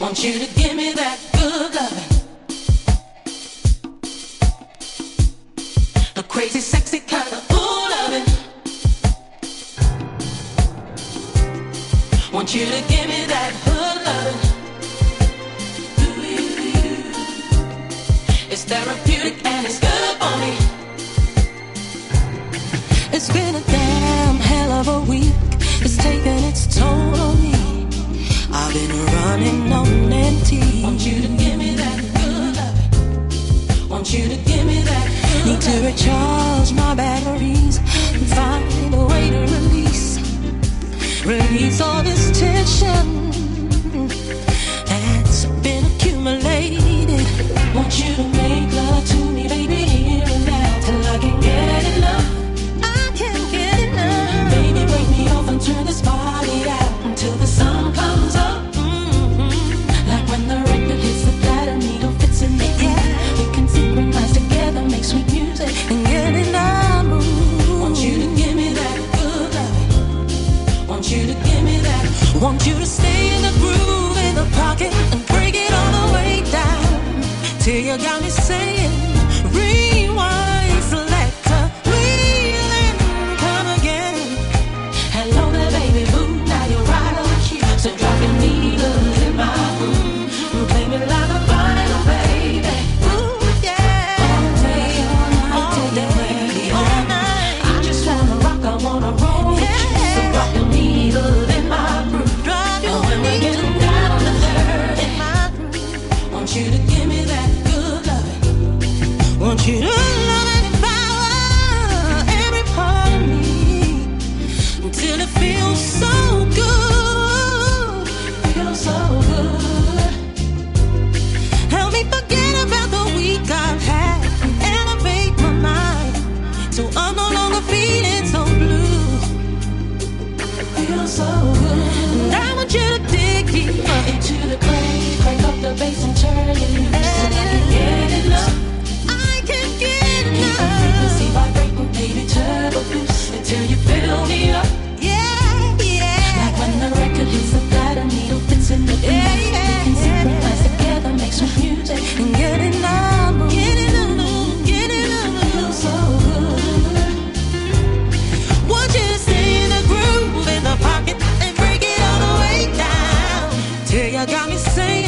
Want you to give me that good loving, the crazy, sexy kind of ooh loving. Want you to give me that hood loving. It's therapeutic and it's good for me. It's been a damn hell of a week. It's taken its toll on me. I've been running on empty. Want you to give me that good loving. Want you to give me that good Need to recharge my batteries and find a way to release all this tension that's been accumulated. Want you to make love to me, baby, here and now, till I can get enough. I can't get enough. Baby, break me off and turn this body out until the sun comes up. Like when the record hits the platter, needle fits in the air. We can synchronize together, make sweet music and get in our mood. Want you to give me that good loving. Want you to give me that. Want you to stay in the groove, in the pocket, and break it all the way down till you got me saying, rewind, selector, wheel and come again. Hello there, baby boo, now you're right on cue. So drop your needles in my room, play me like a vinyl, baby. Ooh, yeah. All day, all day, all night. I just wanna rock, I wanna roll with you. So drop your needle in my room. Drop your when we get down to dirt in my room. Want you to give me that good loving. Want you to love and devour every part of me until it feels so good. Feels so good. Help me forget about the week I've had and elevate my mind so I'm no longer feeling so blue. Feels so good. And I want you to dig deeper into the crank, crank up the bass and turn it loose. And I can get enough. I can get enough. The frequency vibrating, baby, turbo boost until you fill me up. Yeah, yeah. Like when the record hits the platter, needle fits in the groove. We can synchronize together, make sweet music and get in our mood. Get in the mood, get in the mood. Feels so good. Want you to stay in the groove, in the pocket, and break it all the way down till you got me saying.